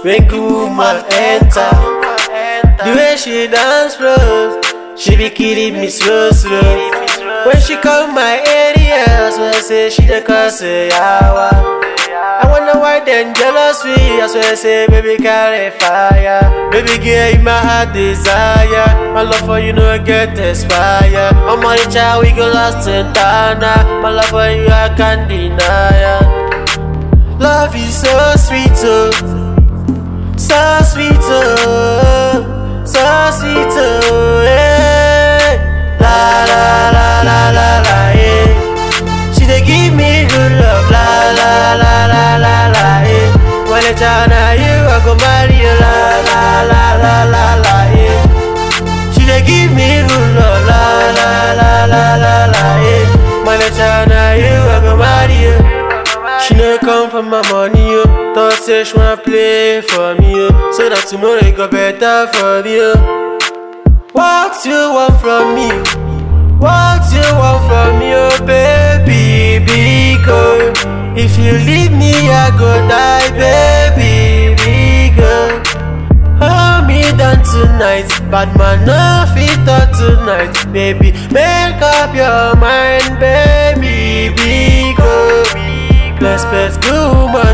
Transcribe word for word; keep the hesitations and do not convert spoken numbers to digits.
when good woman enter. The way she dance flows, she be killing me slow slow. When she come my area, so I say she dey cause a yawa. I wonder why them jealous me. I swear say baby carry fire. Baby girl in my heart desire. My love for you no get expire. I'm on the child we go lost in Tana. My love for you I can't deny ya. Love is so sweet oh, so sweet oh, so sweet oh, yeah. La la la la la la yeah. She dey give me good love. La la la la la la yeah. When it's on you I go marry you. La la la la la la yeah. She dey give me good love. La la la la la la yeah. When it's on you I go marry you. She no come for my money yo. Thought say she wanna play for me yo, so that tomorrow it go better for me yo. What you want from me? What you want from me, oh baby, because if you leave me, I go die, baby, because hold me down tonight, bad man no fit talk tonight, baby, make up your mind, baby, because let's bet good man.